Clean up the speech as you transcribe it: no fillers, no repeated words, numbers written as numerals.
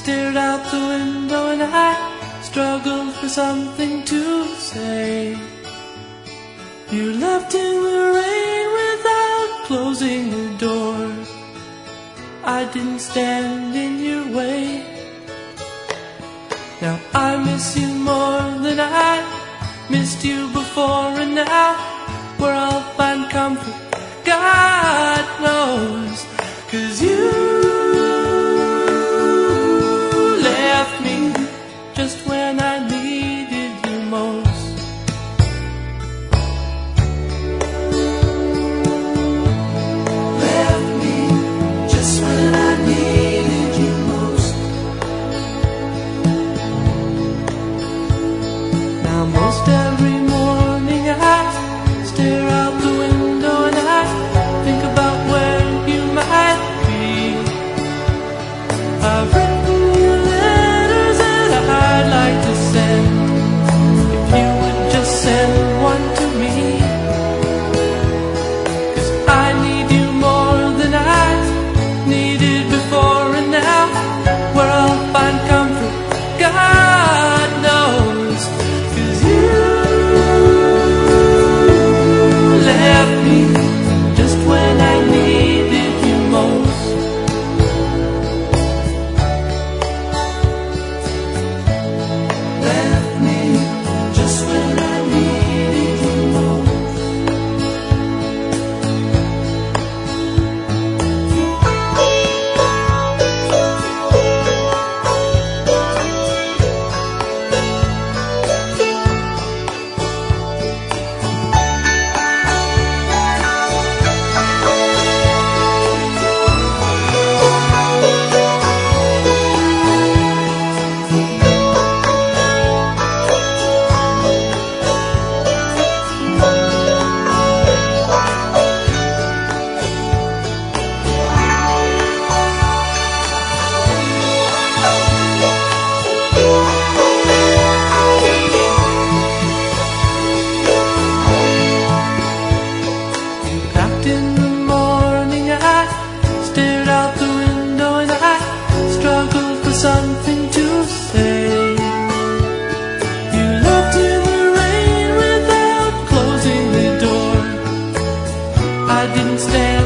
stared out the window and I struggled for something to say. You left in the rain without closing the door. I didn't stand in your way. Now I miss you more than I missed you before, and now where I'll find comfort, God knows. 'Cause you left me just when I needed you most. Left me just when I needed you most. Now most every morning I stare out the window and I think about where you might be. I've written you letters that I'd like to send. If you would just send one to me. 'Cause I need you more than I needed before, and now where I'll find comfort, God knows. 'Cause you left me just when I needed you most. Left me just when I needed you most. In the morning I stared out the window and I struggled for something to say. You left in the rain without closing the door. I didn't stand